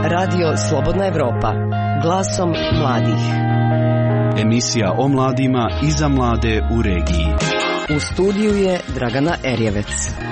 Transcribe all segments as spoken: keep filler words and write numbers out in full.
Radio Slobodna Evropa, glasom mladih. Emisija o mladima i za mlade u regiji. U studiju je Dragana Erjevec.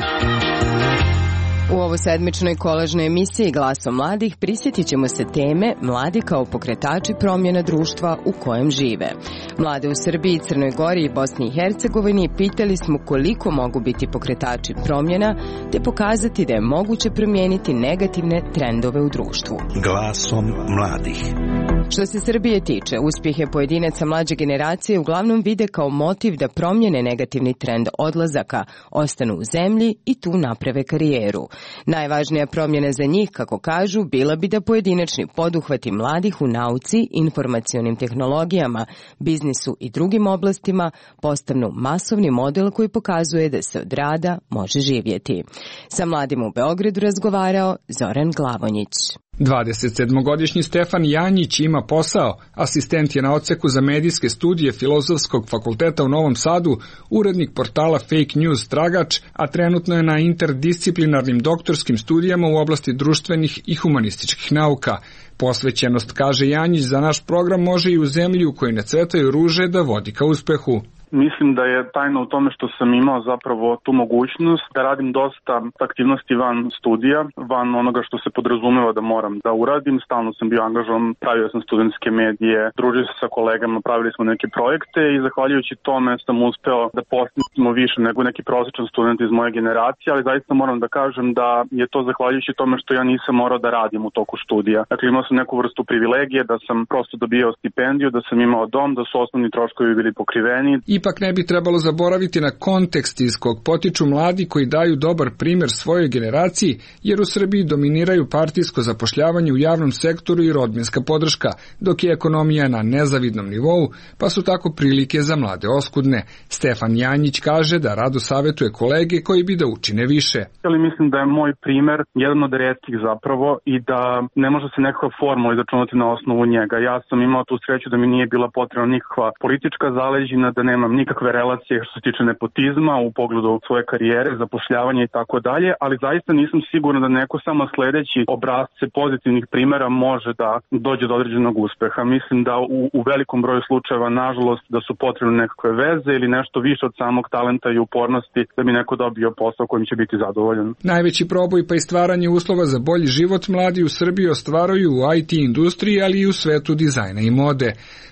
U ovoj sedmičnoj kolažnoj emisiji Glasom mladih prisjetit ćemo se teme mladi kao pokretači promjena društva u kojem žive. Mlade u Srbiji, Crnoj Gori i Bosni i Hercegovini pitali smo koliko mogu biti pokretači promjena, te pokazati da je moguće promijeniti negativne trendove u društvu. Glasom mladih. Što se Srbije tiče, uspjehe pojedinaca mlađe generacije uglavnom vide kao motiv da promijene negativni trend odlazaka, ostanu u zemlji i tu naprave karijeru. Najvažnija promjena za njih, kako kažu, bila bi da pojedinačni poduhvati mladih u nauci, informacionim tehnologijama, biznisu i drugim oblastima postanu masovni model koji pokazuje da se od rada može živjeti. Sa mladim u Beogradu razgovarao Zoran Glavonjić. dvadesetsedmogodišnji Stefan Janjić ima posao, asistent je na odseku za medijske studije Filozofskog fakulteta u Novom Sadu, urednik portala Fake News Tragač, a trenutno je na interdisciplinarnim doktorskim studijama u oblasti društvenih i humanističkih nauka. Posvećenost, kaže Janjić, za naš program može i u zemlji u kojoj ne cvetaju ruže da vodi ka uspehu. Mislim da je tajna u tome što sam imao zapravo tu mogućnost da radim dosta aktivnosti van studija, van onoga što se podrazumeva da moram da uradim. Stalno sam bio angažovan, pravio sam studentske medije, družio se sa kolegama, pravili smo neke projekte i zahvaljujući tome sam uspeo da postignemo više nego neki prosječan student iz moje generacije, ali zaista moram da kažem da je to zahvaljujući tome što ja nisam morao da radim u toku studija. Dakle, imao sam neku vrstu privilegije da sam prosto dobijao stipendiju, da sam imao dom, da su osnovni troškovi bili pokriveni. Ipak ne bi trebalo zaboraviti na kontekst iz kog potiču mladi koji daju dobar primjer svojoj generaciji, jer u Srbiji dominiraju partijsko zapošljavanje u javnom sektoru i rodbinska podrška, dok je ekonomija na nezavidnom nivou, pa su tako prilike za mlade oskudne. Stefan Janjić kaže da rado savjetuje kolege koji bi da učine više. Ali mislim da je moj primjer jedan od retkih zapravo i da ne može se nekakva formula izračunati na osnovu njega. Ja sam imao tu sreću da mi nije bila potrebna nikakva politička zaleđina, da nemam nikakve relacije što se tiče nepotizma u pogledu svoje karijere, zapošljavanja i tako dalje, ali zaista nisam siguran da neko samo sledeći obrazce pozitivnih primjera može da dođe do određenog uspeha. Mislim da u, u velikom broju slučajeva, nažalost, da su potrebne nekakve veze ili nešto više od samog talenta i upornosti da bi neko dobio posao kojim će biti zadovoljan. Najveći proboj pa i stvaranje uslova za bolji život mladi u Srbiji ostvaruju u I T industriji, ali i u svetu dizajna i mode.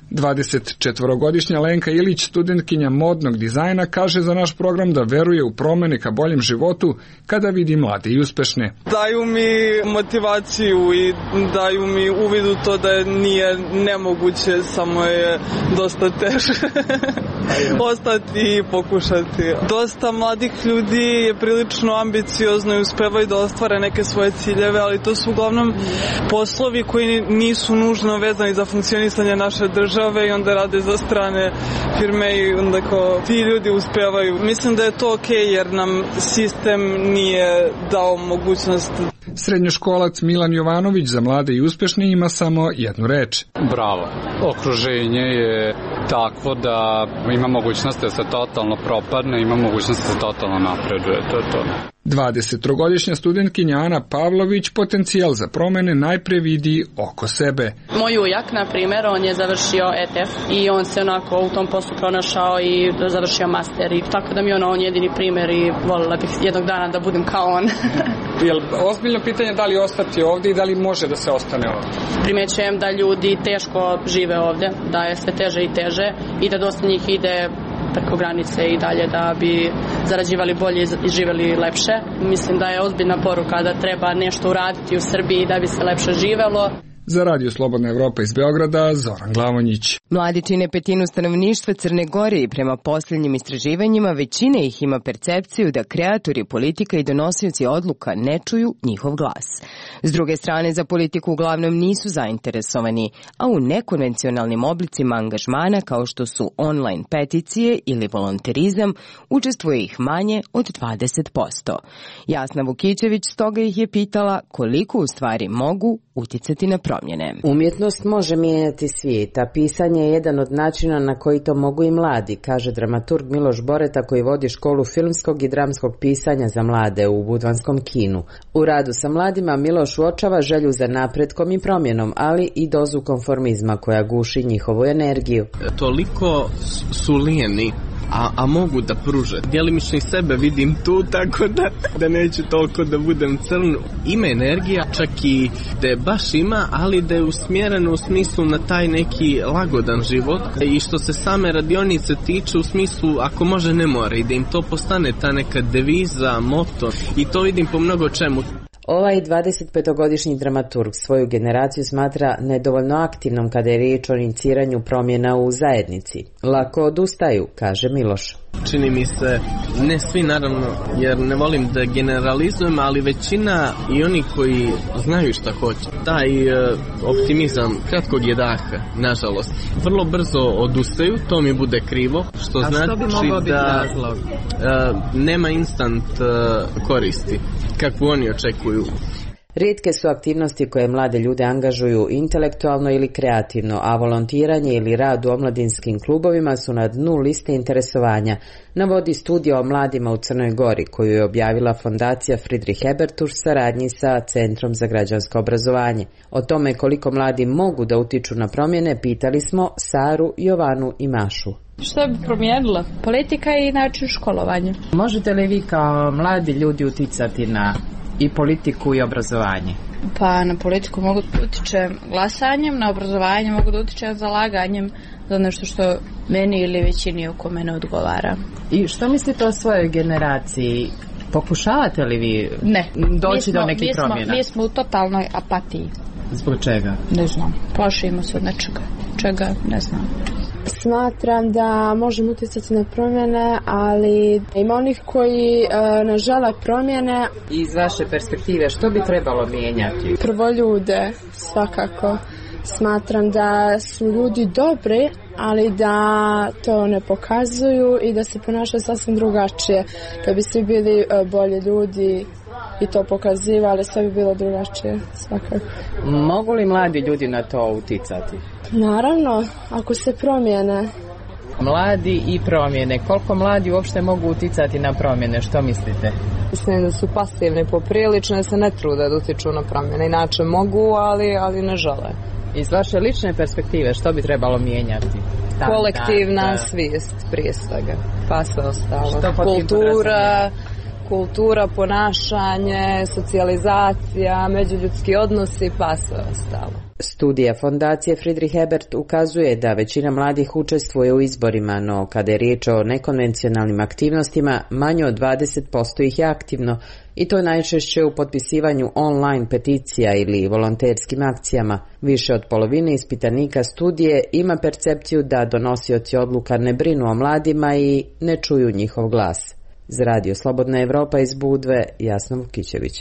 dvadesetčetvorogodišnja Lenka Ilić, studentkinja modnog dizajna, kaže za naš program da veruje u promjene ka boljem životu kada vidi mlade i uspešne. Daju mi motivaciju i daju mi uvid u to da nije nemoguće, samo je dosta teže ostati i pokušati. Dosta mladih ljudi je prilično ambiciozno i uspevaju da ostvare neke svoje ciljeve, ali to su uglavnom poslovi koji nisu nužno vezani za funkcionisanje naše države i onda rade za strane firme i onda kao ti ljudi uspevaju. Mislim da je to okej jer nam sistem nije dao mogućnost. Srednjoškolac Milan Jovanović za mlade i uspešne ima samo jednu reč. Bravo. Okruženje je takvo da ima mogućnost da se totalno propadne, ima mogućnost da se totalno napreduje. To je to. dvadesettrogodišnja studentkinja Ana Pavlović potencijal za promjene najpre vidi oko sebe. Moj ujak, na primjer, on je završio E T F i on se onako u tom poslu pronašao i završio master i tako da mi je ono on jedini primjer i voljela bih jednog dana da budem kao on. Jel ozbiljno pitanje da li ostati ovdje i da li može da se ostane ovdje? Primećujem da ljudi teško žive ovdje, da je sve teže i teže i da dosta njih ide preko granice i dalje da bi zarađivali bolje i živjeli lepše. Mislim da je ozbiljna poruka da treba nešto uraditi u Srbiji da bi se lepše živelo. Za Radio Slobodna Evropa iz Beograda, Zoran Glavonjić. Mladi čine petinu stanovništva Crne Gore i prema posljednjim istraživanjima većina ih ima percepciju da kreatori politika i donosioci odluka ne čuju njihov glas. S druge strane, za politiku uglavnom nisu zainteresovani, a u nekonvencionalnim oblicima angažmana kao što su online peticije ili volonterizam učestvuje ih manje od dvadeset posto. Jasna Vukićević stoga ih je pitala koliko u stvari mogu utjecati na promjene. Umjetnost može mijenjati svijet, a pisanje je jedan od načina na koji to mogu i mladi, kaže dramaturg Miloš Boreta koji vodi školu filmskog i dramskog pisanja za mlade u budvanskom kinu. U radu sa mladima Miloš uočava želju za napretkom i promjenom, ali i dozu konformizma koja guši njihovu energiju. Toliko su lijeni, A, a mogu da pruže. Djelimično i sebe vidim tu, tako da, da neću toliko da budem crn. Ima energija, čak i da je baš ima, ali da je usmjereno u smislu na taj neki lagodan život. I što se same radionice tiče, u smislu ako može ne mora, i da im to postane ta neka deviza, moto. I to vidim po mnogo čemu. Ovaj dvadesetpetogodišnji dramaturg svoju generaciju smatra nedovoljno aktivnom kada je riječ o iniciranju promjena u zajednici. Lako odustaju, kaže Miloš. Čini mi se, ne svi naravno, jer ne volim da generalizujem, ali većina i oni koji znaju šta hoće. Taj e, optimizam kratkog je daha, nažalost. Vrlo brzo odustaju, to mi bude krivo, što A znači što bi mogao biti da razlog? E, nema instant e, koristi, kakvu oni očekuju. Rijetke su aktivnosti koje mlade ljude angažuju intelektualno ili kreativno, a volontiranje ili rad u omladinskim klubovima su na dnu liste interesovanja, navodi studija o mladima u Crnoj Gori koju je objavila fondacija Friedrich Ebert u saradnji sa Centrom za građansko obrazovanje. O tome koliko mladi mogu da utiču na promjene pitali smo Saru, Jovanu i Mašu. Što bi promijenila? Politika i način školovanja. Možete li vi kao mladi ljudi uticati na i politiku i obrazovanje? Pa na politiku mogu da utičem glasanjem, na obrazovanje mogu da utičem zalaganjem za nešto što meni ili većini oko mene odgovara. I što mislite o svojoj generaciji? Pokušavate li vi ne. doći smo, do nekih mi smo, promjena? Mi smo u totalnoj apatiji. Zbog čega? Ne znam. Plašimo se od nečega. Čega? Ne znam. Smatram da možemo utjecati na promjene, ali ima onih koji e, ne žele promjene. Iz vaše perspektive što bi trebalo mijenjati? Prvo ljude, svakako. Smatram da su ljudi dobri, ali da to ne pokazuju i da se ponašaju sasvim drugačije. Kad bi svi bili e, bolji ljudi i to pokazivali, sve bi bilo drugačije, svakako. Mogu li mladi ljudi na to uticati? Naravno, ako se promijene. Mladi i promjene. Koliko mladi uopšte mogu uticati na promjene? Što mislite? Mislim da su pasivni poprilično, da se ne trude da utiču na promjene. Inače mogu, ali, ali ne žele. Iz vaše lične perspektive što bi trebalo mijenjati? Da, kolektivna da, da. svijest prije svega. Pa sve ostalo. Kultura, kultura, ponašanje, socijalizacija, međuljudski odnosi, pa sve ostalo. Studija fondacije Friedrich Ebert ukazuje da većina mladih učestvuje u izborima, no kada je riječ o nekonvencionalnim aktivnostima, manje od dvadeset posto ih je aktivno i to najčešće u potpisivanju online peticija ili volonterskim akcijama. Više od polovine ispitanika studije ima percepciju da donosioci odluka ne brinu o mladima i ne čuju njihov glas. Za Radio Slobodna Evropa iz Budve, Jasna Vukićević.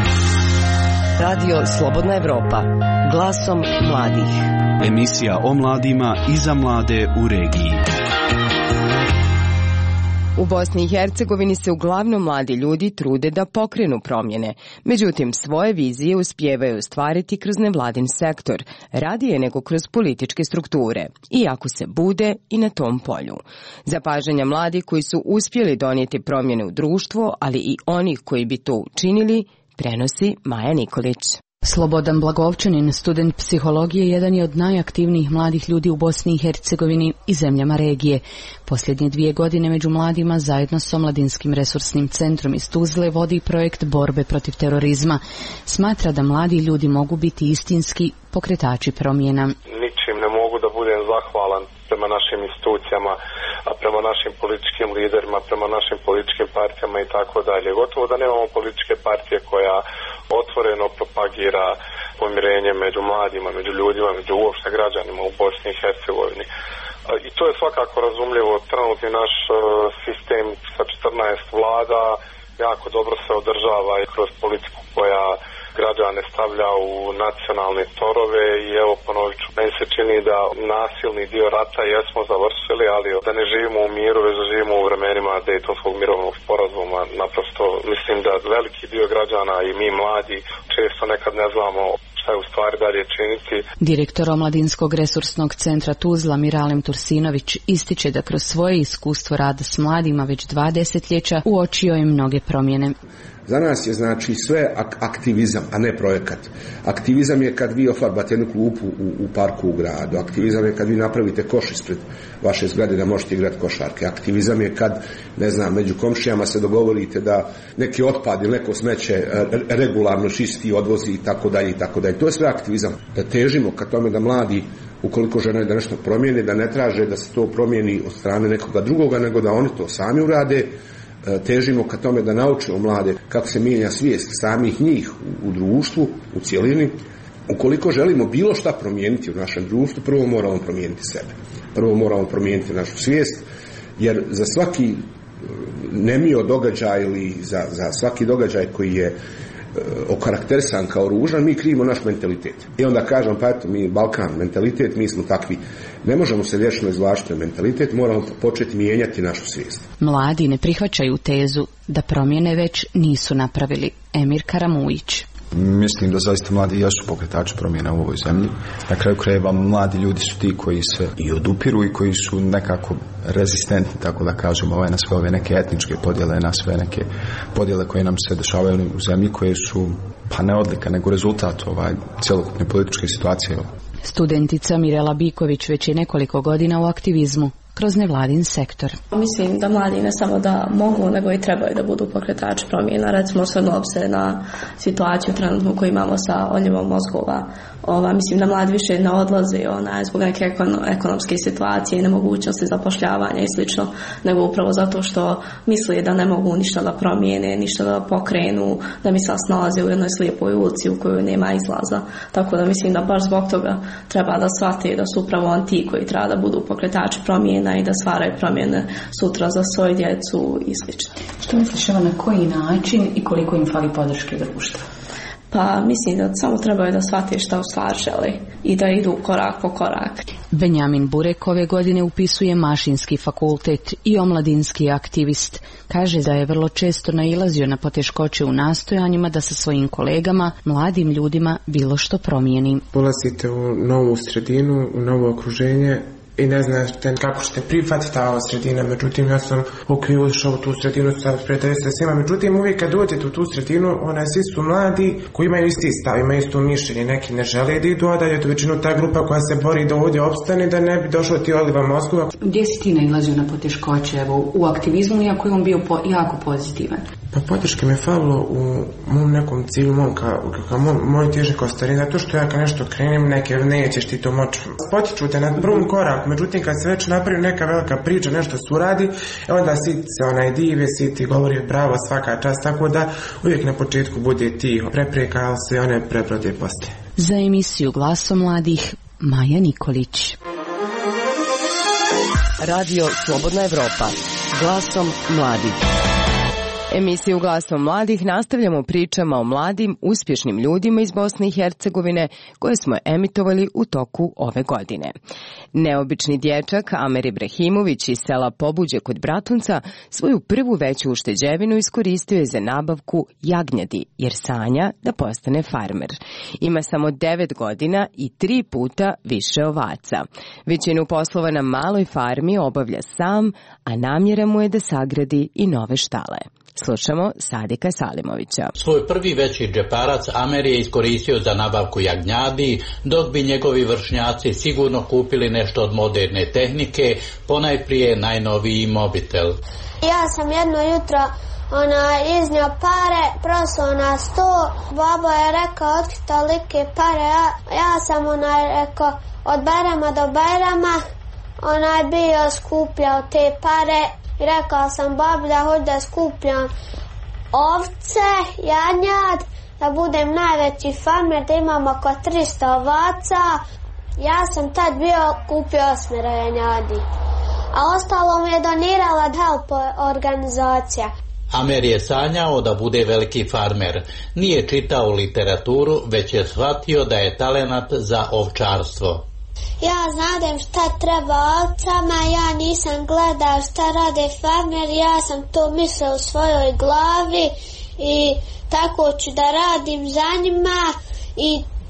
Radio Slobodna Evropa, glasom mladih. Emisija o mladima i za mlade u regiji. U Bosni i Hercegovini se uglavnom mladi ljudi trude da pokrenu promjene. Međutim, svoje vizije uspijevaju ostvariti kroz nevladin sektor, radije nego kroz političke strukture, iako se bude i na tom polju. Zapažanja mladih koji su uspjeli donijeti promjene u društvo, ali i onih koji bi to učinili, prenosi Maja Nikolić. Slobodan Blagovčanin, student psihologije, jedan je od najaktivnijih mladih ljudi u Bosni i Hercegovini i zemljama regije. Posljednje dvije godine među mladima zajedno s Omladinskim resursnim centrom iz Tuzle vodi projekt borbe protiv terorizma. Smatra da mladi ljudi mogu biti istinski pokretači promjena. Ničim ne mogu da budem zahvalan prema našim institucijama, a prema našim političkim liderima, prema našim političkim partijama i tako dalje. Gotovo da nemamo političke partije koja otvoreno propagira pomirenje među mladima, među ljudima, među uopšte građanima u Bosni i Hercegovini. I to je svakako razumljivo. Trenutni naš sistem sa četrnaest vlada jako dobro se održava i kroz politiku koja građane stavlja u nacionalne torove i evo ponovit ću, meni se čini da nasilni dio rata jesmo završili, ali da ne živimo u miru, već da živimo u vremenima Dejtonskog mirovnog sporazuma. Naprosto mislim da veliki dio građana i mi mladi često nekad ne znamo šta je u stvari dalje činiti. Direktor Omladinskog resursnog centra Tuzla Miralem Tursinović ističe da kroz svoje iskustvo rada s mladima već dva desetljeća uočio je mnoge promjene. Za nas je znači sve ak- aktivizam, a ne projekat. Aktivizam je kad vi ofarbate jednu klupu u, u parku u gradu. Aktivizam je kad vi napravite koš ispred vaše zgrade da možete igrati košarke. Aktivizam je kad, ne znam, među komšijama se dogovorite da neki otpad ili neko smeće regularno čisti, odvozi i tako dalje i tako dalje. To je sve aktivizam. Da težimo ka tome da mladi, ukoliko žele da nešto promijene, da ne traže da se to promijeni od strane nekoga drugoga, nego da oni to sami urade. Težimo ka tome da naučimo mlade kako se mijenja svijest samih njih u, u društvu, u cjelini. Ukoliko želimo bilo šta promijeniti u našem društvu, prvo moramo promijeniti sebe. Prvo moramo promijeniti našu svijest, jer za svaki nemio događaj ili za, za svaki događaj koji je okarakterisan kao ružan, mi krivimo naš mentalitet. I onda kažem, pa eto, mi Balkan, mentalitet, mi smo takvi. Ne možemo se vječno izvlačiti mentalitet, moramo početi mijenjati našu svijest. Mladi ne prihvaćaju tezu da promjene već nisu napravili. Emir Karamujić. Mislim da zaista mladi jesu pokretači promjena u ovoj zemlji. Na kraju krajeva mladi ljudi su ti koji se i odupiru i koji su nekako rezistentni, tako da kažemo, ovaj, na sve ove neke etničke podjele, na sve neke podjele koje nam se dešavaju u zemlji, koje su pa ne odlika, nego rezultat ovaj, cjelokupne političke situacije. Studentica Mirela Biković već je nekoliko godina u aktivizmu kroz nevladin sektor. Mislim da mladi ne samo da mogu, nego i trebaju da budu pokretači promjena. Recimo, osvrnuo se na situaciju trenutnu koju imamo sa odljevom mozgova. Ova, mislim da mladi više ne odlaze ona, zbog neke ekonomske situacije i nemogućnosti zapošljavanja i slično, nego upravo zato što misle da ne mogu ništa da promijene, ništa da pokrenu, da mi sad snalaze u jednoj slijepoj ulici u kojoj nema izlaza. Tako da mislim da baš zbog toga treba da shvate da su upravo on ti koji treba da budu pokretači promjena i da stvaraju promjene sutra za svoju djecu i slično. Što misliš na koji način i koliko im fali podrške društva? Pa mislim da samo trebaju da shvate šta u stvari žele i da idu korak po korak. Benjamin Burek ove godine upisuje Mašinski fakultet i omladinski aktivist. Kaže da je vrlo često nailazio na poteškoće u nastojanjima da sa svojim kolegama, mladim ljudima, bilo što promijeni. Ulazite u novu sredinu, u novo okruženje i ne znate kako ćete prihvatiti ta sredina. Međutim, ja sam ok, ušao u tu sredinu, sad prijatelji se svima. Međutim, uvijek kad dođete u tu sredinu, onaj, svi su mladi koji imaju isti stav, imaju isto mišljenje. Neki ne žele da idu, a da je to većinu ta grupa koja se bori da ovdje opstane, da ne bi došlo ti odliva mozgova. Gdje si ti nailazio na poteškoće evo, u aktivizmu, iako je on bio po, jako pozitivan? Pa podrške me falilo u mom nekom cilju, mom ka, ka moj, moj težak ostari, zato što ja kad nešto krenem, neke nećeš ti to moći. Potiču te na prvom koraku, međutim kad se već napravi neka velika priča, nešto se uradi, onda si se onaj dive, si ti govori bravo svaka čast, tako da uvijek na početku bude tiho prepreka, ali se one prebrode poslije. Za emisiju Glasom mladih, Maja Nikolić. Radio Slobodna Evropa. Glasom mladih. Emisiju Glasom mladih nastavljamo pričama o mladim, uspješnim ljudima iz Bosne i Hercegovine koje smo emitovali u toku ove godine. Neobični dječak Amer Ibrahimović iz sela Pobuđe kod Bratunca svoju prvu veću ušteđevinu iskoristio je za nabavku jagnjadi, jer sanja da postane farmer. Ima samo devet godina i tri puta više ovaca. Većinu poslova na maloj farmi obavlja sam, a namjera mu je da sagradi i nove štale. Slušamo Sadika Salimovića. Svoj prvi veći džeparac Amer je iskoristio za nabavku jagnjadi, dok bi njegovi vršnjaci sigurno kupili nešto od moderne tehnike, ponajprije najnoviji mobitel. Ja sam jedno jutro ona iznio pare, prosuo na sto, babo je rekao otki tolike pare, ja, ja sam ona rekao od Bajrama do Bajrama, ona je bio skupljao te pare. I rekao sam babi da hoću da skupljam ovce, janjad, da budem najveći farmer, da imam oko tristo ovaca. Ja sam tad bio kupio osmero janjadi, a ostalo mi je donirala Help organizacija. Amer je sanjao da bude veliki farmer. Nije čitao literaturu, već je shvatio da je talenat za ovčarstvo. Ja znadem šta treba ovcama, ja nisam gledao šta rade farmer, ja sam to mislio u svojoj glavi i tako ću da radim za njima i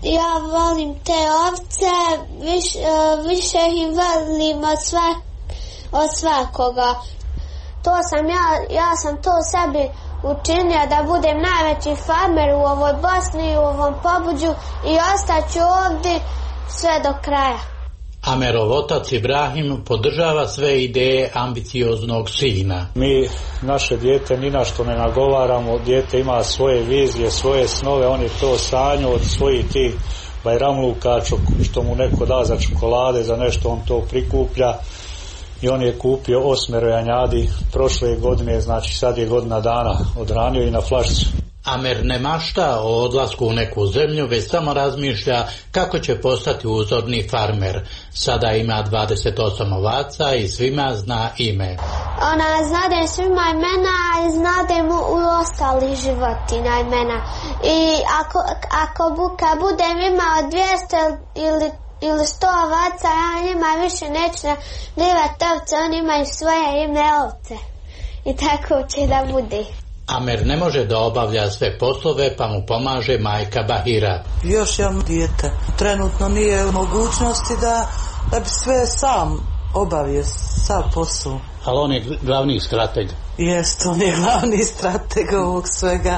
ja volim te ovce, viš, više ih volim od, svak, od svakoga. To sam ja, ja sam to sebi učinio da budem najveći farmer u ovoj Bosni, u ovom pobuđu i ostaću ovdje sve do kraja. Amerov otac Ibrahim podržava sve ideje ambicioznog sina. Mi naše dijete ni na što ne nagovaramo, dijete ima svoje vizije, svoje snove, on je to sanjao od svojih tih bajramluka, što mu neko da za čokolade, za nešto on to prikuplja i on je kupio osmero janjadi prošle godine, znači sad je godina dana odranio i na flašicu. Amer ne mašta o odlasku u neku zemlju, već samo razmišlja kako će postati uzorni farmer. Sada ima dvadeset osam ovaca i svima zna ime. Ona znade svima imena i znade mu u ostali životinja imena. I ako, ako buka budem imao dvjesto ili, ili sto ovaca, ja njima više neću navljivati ovce, oni imaju svoje ime ovce. I tako će da bude. Amer ne može da obavlja sve poslove, pa mu pomaže majka Bahira. Još jedno dijete. Trenutno nije u mogućnosti da, da bi sve sam obavio, sav posao. Ali on je glavni strateg. Jest, on je glavni strateg ovog svega.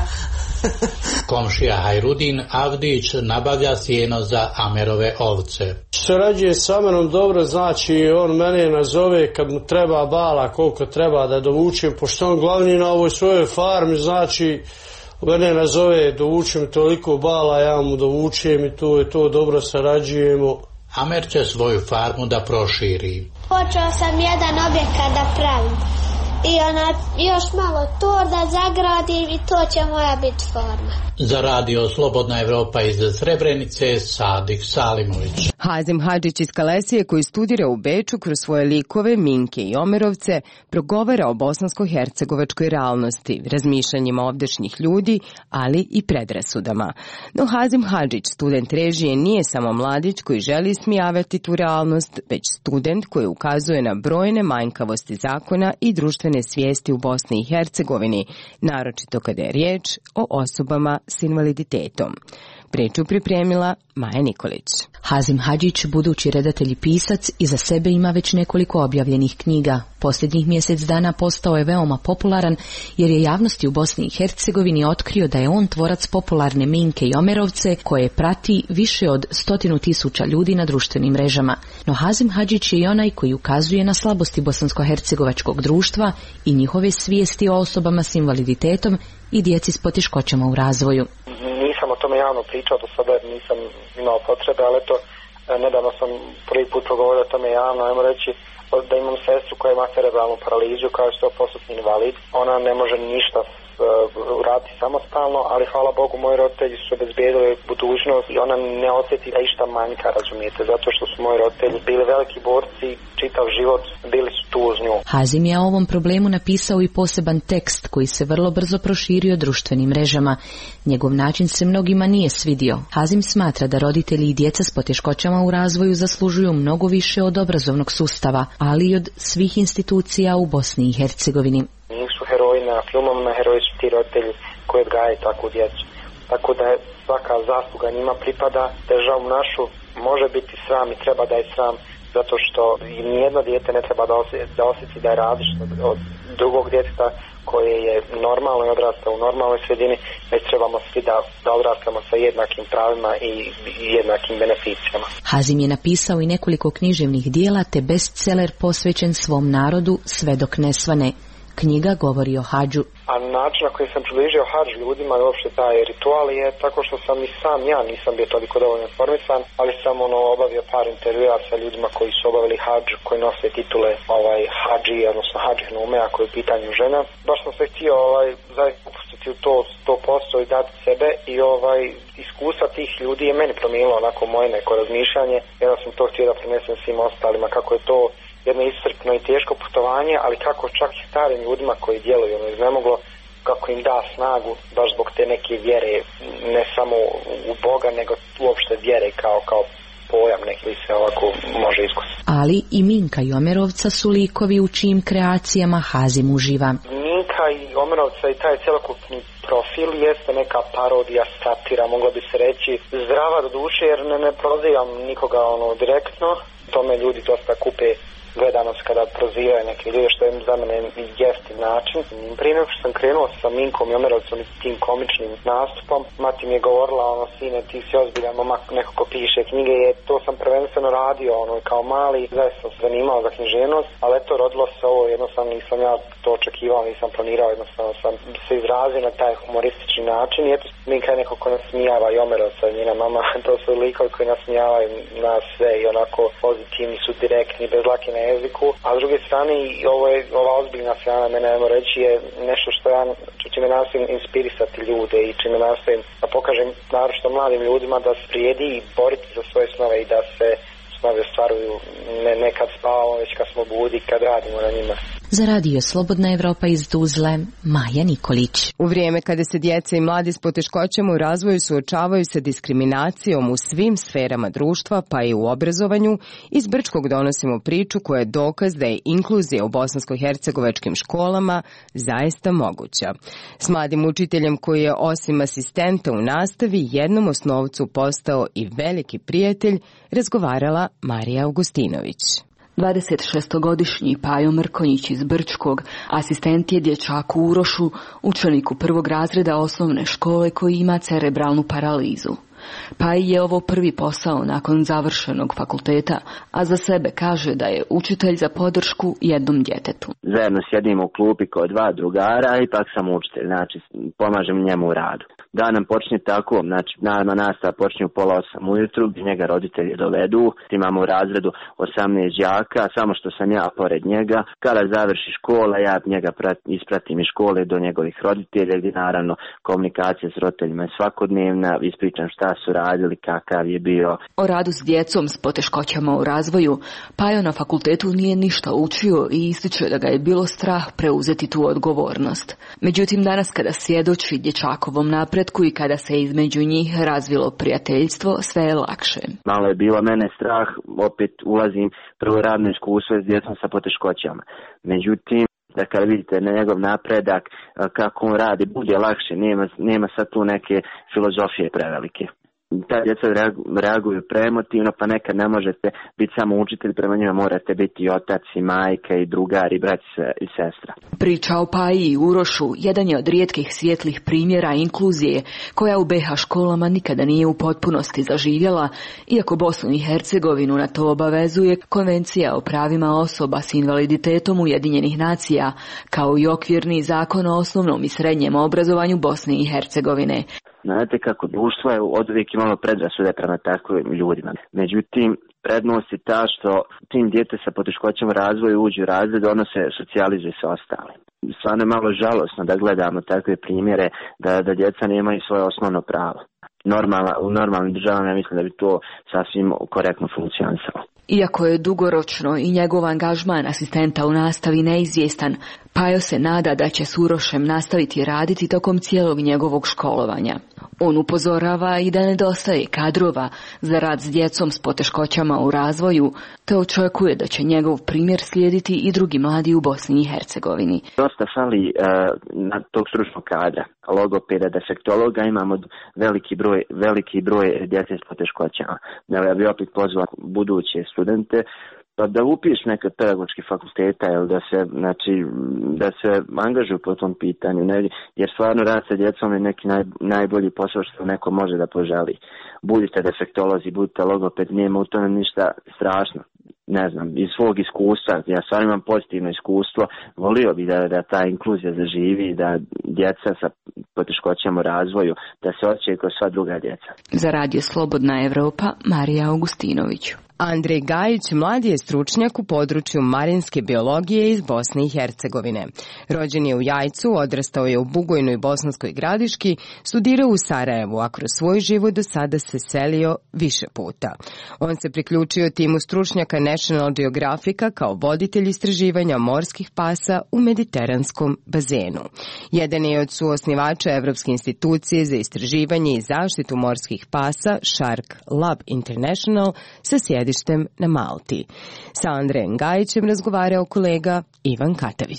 Komšija Hajrudin Avdić nabavlja sjeno za Amerove ovce. Surađuje s Amerom dobro, znači on mene nazove kad mu treba bala, koliko treba da dovučem, pošto on glavni na ovoj svojoj farmi, znači mene nazove, dovučem toliko bala, ja mu dovučem i to je to, dobro sarađujemo. Amer će svoju farmu da proširi. Počeo sam jedan objekat da pravim. I ona još malo to da zagradim i to će moja biti forma. Za radio Slobodna Evropa iz Srebrenice, Sadik Salimović. Hazim Hadžić iz Kalesije, koji studira u Beču, kroz svoje likove, Minke i Omerovce, progovara o bosansko-hercegovačkoj realnosti, razmišljanjima ovdašnjih ljudi, ali i predrasudama. No Hazim Hadžić, student režije, nije samo mladić koji želi ismijavati tu realnost, već student koji ukazuje na brojne manjkavosti zakona i društvene svijesti u Bosni i Hercegovini, naročito kada je riječ o osobama s invaliditetom. Priču pripremila Maja Nikolić. Hazim Hadžić, budući redatelj i pisac, iza sebe ima već nekoliko objavljenih knjiga. Posljednjih mjesec dana postao je veoma popularan jer je javnosti u Bosni i Hercegovini otkrio da je on tvorac popularne Minke i Omerovce, koje prati više od stotinu tisuća ljudi na društvenim mrežama. No Hazim Hadžić je i onaj koji ukazuje na slabosti bosansko-hercegovačkog društva i njihove svijesti o osobama s invaliditetom i djeci s poteškoćama u razvoju. Nisam o tome javno pričao do sada jer nisam imao potrebe, ali eto, nedavno sam prvi put progovorio o tome javno, ajmo reći da imam sestru koja ima cerebralnu paralizu, koja je sto posto invalid. Ona ne može ništa uraditi samostalno, ali hvala Bogu moji roditelji su obezbijedili budućnost i ona ne osjeti da išta manjka, razumijete, zato što su moji roditelji bili veliki borci, čitav život bili su tu uz nju. Hazim je o ovom problemu napisao i poseban tekst koji se vrlo brzo proširio društvenim mrežama. Njegov način se mnogima nije svidio. Hazim smatra da roditelji i djeca s poteškoćama u razvoju zaslužuju mnogo više od obrazovnog sustava, ali i od svih institucija u Bosni i Hercegovini. Nisu heroji na filmovima, heroji su ti roditelji koji odgajaju takvu djecu. Tako da je svaka zasluga njima pripada. Državu našu može biti sram i treba da je sram, zato što nijedno dijete ne treba da osjeti da, osjeti da je različito od drugog djeteta koje je normalno i odrasta u normalnoj sredini, već trebamo svi da, da odrastamo sa jednakim pravima i jednakim beneficijama. Hazim je napisao i nekoliko književnih dijela te bestseller posvećen svom narodu Sve dok ne svane. Knjiga govori o hadžu. A način na koji sam približio hadž ljudima i uopšte taj ritual je tako što sam i sam ja nisam bio toliko dovoljno informisan, ali sam ono obavio par intervjua sa ljudima koji su obavili hadž, koji nose titule ovaj hadži, odnosno hadž hnume, ako je u pitanju žena. Baš sam se htio ovaj zaista upustiti u to sto posto i dati sebe i ovaj iskustva tih ljudi je meni promijenilo onako moje neko razmišljanje. Jedno sam to htio da prenesem svim ostalima kako je to jedno iscrpno i teško putovanje, ali kako čak i starim ljudima koji djeluju ono iznemoglo, kako im da snagu baš zbog te neke vjere, ne samo u Boga, nego uopšte vjere kao, kao pojam neki se ovako može iskusiti. Ali i Minka i Omerovca su likovi u čijim kreacijama Hazim uživa. Minka taj Omerovca i taj cjelokupni profil jeste neka parodija, satira, moglo bi se reći, zdrava do duše, jer ne, ne prozivam nikoga ono direktno, tome ljudi dosta kupe gledanost kada prozivaju neke ljude, što je za mene jeftin način. Prije nego što sam krenuo sa Minkom i Omerovcom i tim komičnim nastupom, mati mi je govorila, ono, sine, ti si ozbiljan momak, neko ko piše knjige, je, to sam prvenstveno radio, ono, kao mali, zaista sam se zanimao za književnost, ali eto, rodilo se ovo, jednostavno nisam ja to očekivao, nisam planirao, jednostavno sam se izrazio na taj humoristični način i eto, Minka je neko ko nasmijava i Omerovca i njena mama, to su likovi koji nasmijavaju nas sve i onako pozitivni su, direktni, bez lake na jeziku, a s druge strane i ovo je, ova ozbiljna strana mene, ajmo reći, je nešto što ja čime nastojim inspirisati ljude i čime nastojim da pokažem naročito mladim ljudima da se vrijedi i boriti za svoje snove i da se snove ostvaruju ne, ne kad spavamo, već kad smo budi, kad radimo na njima. Za Radio Slobodna Evropa iz Tuzle, Maja Nikolić. U vrijeme kada se djeca i mladi s poteškoćama u razvoju suočavaju sa diskriminacijom u svim sferama društva, pa i u obrazovanju, iz Brčkog donosimo priču koja je dokaz da je inkluzija u bosansko-hercegovačkim školama zaista moguća. S mladim učiteljem koji je osim asistenta u nastavi jednom osnovcu postao i veliki prijatelj, razgovarala Marija Augustinović. dvadesetšestogodišnji Pajo Mrkonjić iz Brčkog asistent je dječaku Urošu, učeniku prvog razreda osnovne škole koji ima cerebralnu paralizu. Paj je ovo prvi posao nakon završenog fakulteta, a za sebe kaže da je učitelj za podršku jednom djetetu. Zajedno sjedimo u klupi kod dva drugara i pak sam učitelj, znači pomažem njemu u radu. Dan nam počne tako, znači naravno nastava počne u pola osam ujutru, gdje njega roditelji dovedu, imamo u razredu osamnaest đaka, samo što sam ja pored njega. Kada završi škola, ja njega ispratim iz škole do njegovih roditelja, gdje naravno komunikacija s roditeljima je svakodnevna, ispričam šta su radili, kakav je bio. O radu s djecom s poteškoćama u razvoju Pajo na fakultetu nije ništa učio i ističe da ga je bilo strah preuzeti tu odgovornost. Međutim, danas kada svjedoči dječakovom napretku i kada se između njih razvilo prijateljstvo, sve je lakše. Malo je bilo mene strah, opet ulazim prvo radno iskustvo s djecom sa poteškoćama. Međutim, da kada vidite na njegov napredak, kako on radi, bude lakše, nema, nema sad tu neke filozofije prevelike. Ta djeca reaguju preemotivno, pa nekad ne možete biti samo učitelj, prema njima morate biti i otac, i majka, i drugar, i brat i sestra. Priča o Paji i Urošu jedan je od rijetkih svijetlih primjera inkluzije, koja u be ha školama nikada nije u potpunosti zaživjela, iako Bosnu i Hercegovinu na to obavezuje Konvencija o pravima osoba s invaliditetom Ujedinjenih nacija, kao i okvirni zakon o osnovnom i srednjem obrazovanju Bosne i Hercegovine. Znate kako društvo je od uvijek imalo predrasude prema takvim ljudima. Međutim, prednost je ta što tim djete sa poteškoćama u razvoju uđu u razred, ono se socijalizuje sa ostalim. Stvarno je malo žalosno da gledamo takve primjere da, da djeca nemaju svoje osnovno pravo. Normalna, u normalnim državama ja mislim da bi to sasvim korektno funkcionisalo. Iako je dugoročno i njegov angažman asistenta u nastavi neizvjestan, Pajo se nada da će s Urošem nastaviti raditi tokom cijelog njegovog školovanja. On upozorava i da nedostaje kadrova za rad s djecom s poteškoćama u razvoju, te očekuje da će njegov primjer slijediti i drugi mladi u Bosni i Hercegovini. Dosta fali uh, na tog stručnog kadra, logopeda, defektologa, imamo veliki broj, veliki broj djece s poteškoćama. Ja bih opet pozvao buduće studente pa da upiš neke pedagoške fakulteta, jel, da se, znači, da se angažuju po tom pitanju, ne, jer stvarno rad sa djecom je neki naj, najbolji posao što neko može da poželi. Budite defektolozi, budite logoped, nema u tome ništa strašno. Ne znam, iz svog iskustva, ja stvarno imam pozitivno iskustvo, volio bi da, da ta inkluzija zaživi, da djeca sa poteškoćama u razvoju, da se osjećaju kao sva druga djeca. Za Radio Slobodna Evropa, Marija Augustinović. Andrej Gajić mladi je stručnjak u području marinske biologije iz Bosne i Hercegovine. Rođen je u Jajcu, odrastao je u Bugojnoj Bosanskoj Gradiški, studirao u Sarajevu, a kroz svoj život do sada se selio više puta. On se priključio timu stručnjaka National Geographica kao voditelj istraživanja morskih pasa u mediteranskom bazenu. Jedan je od suosnivača Evropske institucije za istraživanje i zaštitu morskih pasa Shark Lab International sa sjedištem na Malti. Sa Andrejem Gajićem razgovarao kolega Ivan Katavić.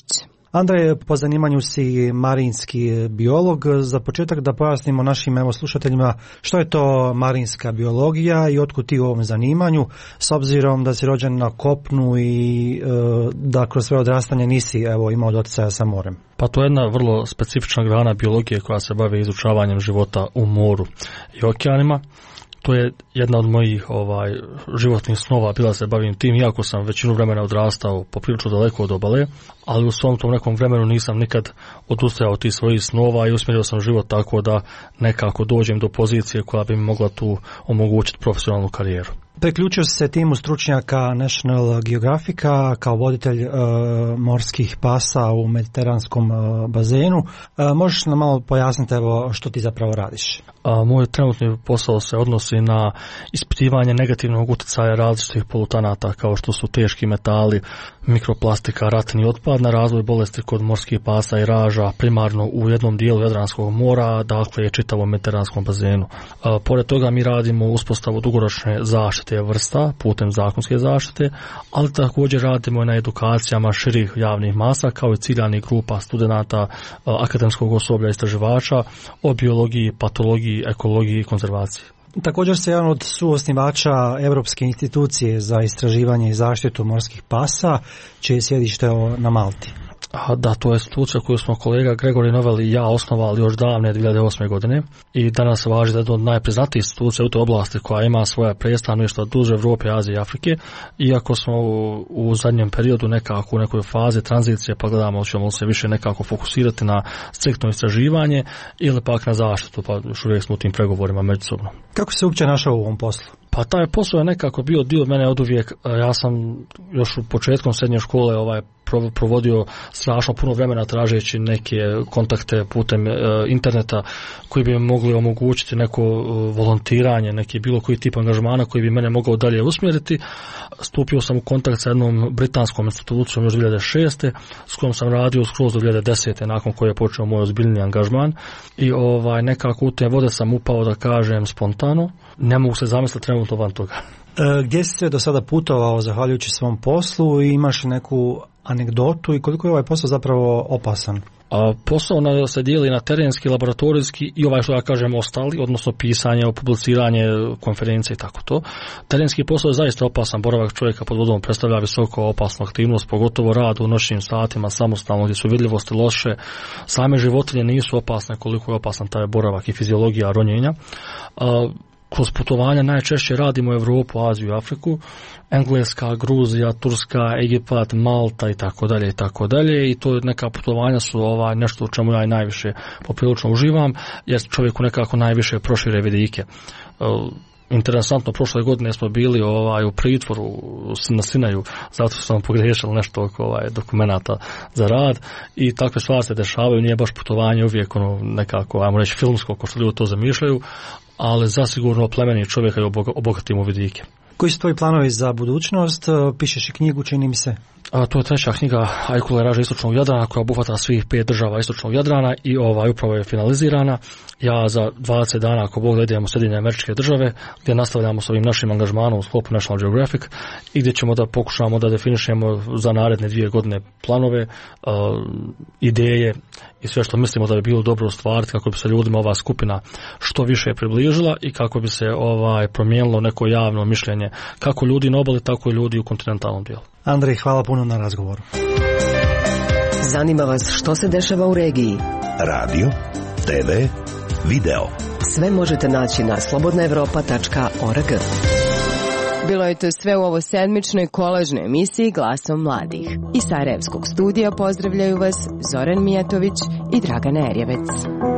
Andrej, po zanimanju si marinski biolog. Za početak da pojasnimo našim evo slušateljima što je to marinska biologija i otkud ti u ovom zanimanju, s obzirom da si rođen na kopnu i e, da kroz sve odrastanje nisi evo imao doticaja sa morem. Pa to je jedna vrlo specifična grana biologije koja se bavi izučavanjem života u moru i okeanima. To je jedna od mojih ovaj, životnih snova, bila se bavim tim, iako sam većinu vremena odrastao poprilično daleko od obale, ali u svom tom nekom vremenu nisam nikad odustajao od tih svojih snova i usmjerio sam život tako da nekako dođem do pozicije koja bi mi mogla tu omogućiti profesionalnu karijeru. Priključio se timu stručnjaka National Geographica kao voditelj e, morskih pasa u mediteranskom e, bazenu. E, možeš nam malo pojasniti evo što ti zapravo radiš? A, moj trenutni posao se odnosi na ispitivanje negativnog utjecaja različitih polutanata kao što su teški metali, mikroplastika, ratni otpad na razvoj bolesti kod morskih pasa i raža, primarno u jednom dijelu Jadranskog mora, dakle čitavom mediteranskom bazenu. A, pored toga mi radimo uspostavu dugoročne zaštite vrsta putem zakonske zaštite, ali također radimo i na edukacijama širih javnih masa kao i ciljanih grupa studenata, akademskog osoblja, istraživača o biologiji, patologiji, ekologiji i konzervaciji. Također se jedan od suosnivača Europske institucije za istraživanje i zaštitu morskih pasa, čije je sjedište na Malti. Da, to je institucija koju smo kolega Gregori Novel i ja osnovali još davne dvije hiljade osme. godine i danas važi da je jedna od najpriznatijih institucija u toj oblasti koja ima svoje predstavništva duže Evrope, Azije i Afrike. Iako smo u, u zadnjem periodu nekako u nekoj fazi tranzicije pa gledamo ćemo se više nekako fokusirati na striktno istraživanje ili pak na zaštitu, pa još uvijek smo u tim pregovorima međusobno. Kako se uopće našao u ovom poslu? Pa taj posao je nekako bio dio od mene oduvijek. Ja sam još u početkom srednje škole ovaj provodio strašno puno vremena tražeći neke kontakte putem e, interneta koji bi mogli omogućiti neko e, volontiranje, neki bilo koji tip angažmana koji bi mene mogao dalje usmjeriti. Stupio sam u kontakt sa jednom britanskom institucijom još dvije hiljade šeste. s kojom sam radio skroz do dvije hiljade desete. nakon koje je počeo moj ozbiljni angažman i ovaj nekako u te vode sam upao, da kažem, spontano. Ne mogu se zamisliti trenutno van toga. E, gdje si se do sada putovao zahvaljujući svom poslu i imaš neku anegdotu i koliko je ovaj posao zapravo opasan? A posao na, se dijeli na terenski, laboratorijski i ovaj što ja kažem ostali, odnosno pisanje, publiciranje, konferencije i tako to. Terenski posao je zaista opasan, boravak čovjeka pod vodom predstavlja visoko opasnu aktivnost, pogotovo rad u noćnim satima samostalno gdje su vidljivosti loše. Same životinje nisu opasne koliko je opasan taj boravak i fiziologija ronjenja. A, kroz putovanja najčešće radimo Europu, Aziju i Afriku, Engleska, Gruzija, Turska, Egipat, Malta i tako dalje i tako dalje i to neka putovanja su ovaj nešto u čemu ja i najviše poprilično uživam jer čovjeku nekako najviše prošire vidike. Uh, Interesantno, prošle godine smo bili ovaj u pritvoru na Sinaju, zato što sam pogriješili nešto oko ovaj dokumenata za rad i takve stvari se dešavaju, nije baš putovanje uvijek ono nekako, ajmo reći, filmsko, kao što ljudi to zamišljaju, ali zasigurno plemeni čovjeka i obogatimo vidike. Koji su tvoji planovi za budućnost? Pišeš i knjigu, čini mi se. A, to je treća knjiga Ajkula i raža istočnog Jadrana koja obuhvata svih pet država istočnog Jadrana i ovaj upravo je finalizirana. Ja za dvadeset dana, ako Bog da, idemo u Sjedinjene Američke Države gdje nastavljamo s ovim našim angažmanom u sklopu National Geographic i gdje ćemo da pokušamo da definišemo za naredne dvije godine planove, uh, ideje i sve što mislimo da bi bilo dobro ostvariti kako bi se ljudima ova skupina što više približila i kako bi se ovaj promijenilo neko javno mišljenje kako ljudi na obali, tako i ljudi u kontinentalnom dijelu. Andrej, hvala puno na razgovoru. Zanima vas što se dešava u regiji? Radio, te ve, video. Sve možete naći na slobodna evropa tačka org. Bilo je to sve u ovo sedmičnoj kolažnoj emisiji Glasom mladih. Iz Sarajevskog studija pozdravljaju vas Zoran Mijatović i Dragana Erjevec.